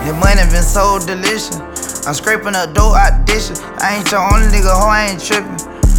Your money been so delicious. I'm scraping up dough out the dishes. I ain't your only nigga, ho, I ain't tripping.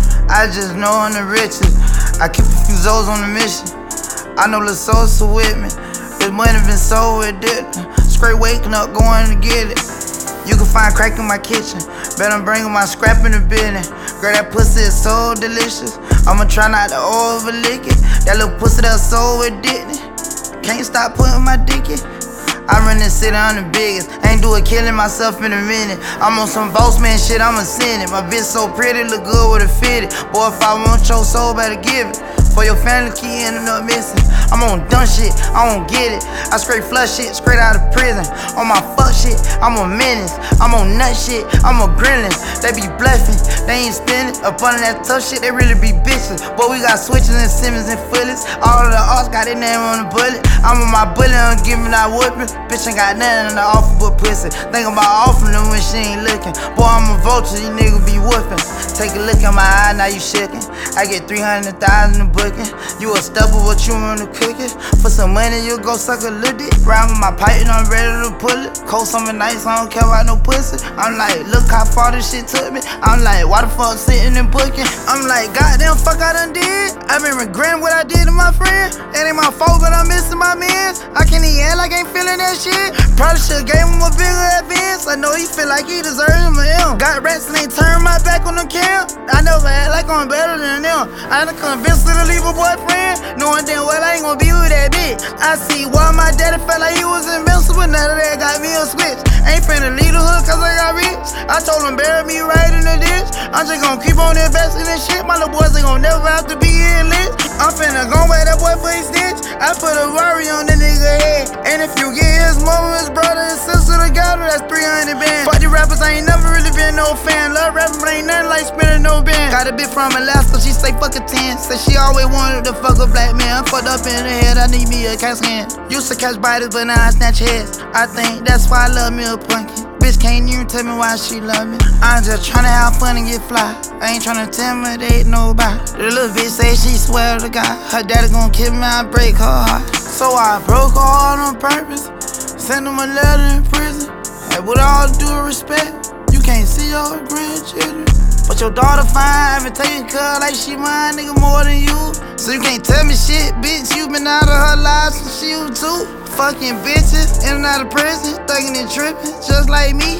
I just know I'm the richest. I keep a few Zoes on the mission. I know Lil Sosa with me. This money been so addictive. Straight waking up, going to get it. You can find crack in my kitchen. Bet I'm bringing my scrap in the business. Girl, that pussy is so delicious. I'ma try not to overlick it. That little pussy that's so addicted. Can't stop putting my dick in. I run this city, I'm the biggest. Ain't do it killing myself in a minute. I'm on some boss man shit, I'ma send it. My bitch so pretty, look good with a fitted. Boy, if I want your soul, better give it. For your family, key ending up missing. I'm on dumb shit, I don't get it. I straight flush shit, straight out of prison. On my fuck shit, I'm a menace. I'm on nut shit, I'm a gremlin. They be bluffing, they ain't spinning. Up under that tough shit, they really be bitches. But we got switches and Simmons and Fullies. All of the arts got their name on the bullet. I'm on my bullet, I'm giving that whooping. Bitch ain't got nothing in the offer but pussy. Think about offering them when she ain't looking. Boy, I'm a vulture, you niggas be whooping. Take a look in my eye, now you shaking. I get 300,000 in booking. You a stubber, what you wanna cook it? For some money, you go suck a little dick. Round with my pipe and I'm ready to pull it. Cold summer nights, I don't care about no pussy. I'm like, look how far this shit took me. I'm like, why the fuck sitting and booking? I'm like, goddamn fuck I done did. I been regretting what I did to my friend. It ain't my fault, but I'm missing my mans. I can't even act like I ain't feeling that shit. Probably should've gave him a bigger advance. I know he feel like he deserves him an M. Got rats and ain't turned my back on the camp. I never act like I'm better than them. I done convinced her to leave a boyfriend, knowing damn well I ain't gon' be with that bitch. I see why my daddy felt like he was invincible. Now that got me a switch. Ain't finna leave the hood cause I got rich. I told him bury me right in the ditch. I'm just gon' keep on investing in shit. My little boys ain't gon' never have to be in lit. I'm finna go where that boy for his stitch. I put a worry on the nigga head. And if you get his mama, his brother, and sister together, that's 300 bands. Fuck the rappers, I ain't never really been no fan. Love rapping, but ain't nothing like spinning no band. Got a bitch from Alaska, she say fuck a 10. Say she always wanted to fuck a black man. I'm fucked up in the head, I need me a cat scan. Used to catch biters, but now I snatch heads. I think that's why I love me a punkin'. Bitch can't even tell me why she love me. I'm just tryna have fun and get fly. I ain't tryna intimidate nobody. The little bitch say she swear to God her daddy gon' kill me, I break her heart. So I broke her heart on purpose. Sent him a letter in prison. Hey, with all due respect, you can't see your grandchildren. But your daughter fine, been taking care like she mine, nigga, more than you. So you can't tell me shit, bitch. You been out of her life since she was 2. Fucking bitches, in and out of prison, thuggin' and trippin', just like me.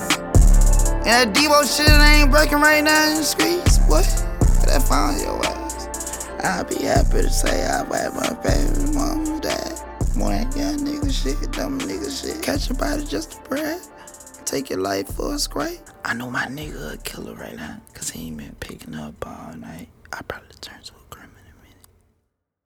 And that Devo shit ain't breaking right now in the streets, boy. That found your ass. I'll be happy to say I had my baby mama died. More that young nigga shit, dumb nigga shit. Catch a body just to brag. Take your life for a scrape. I know my nigga a killer right now, cause he ain't been picking up all night. I probably turn to a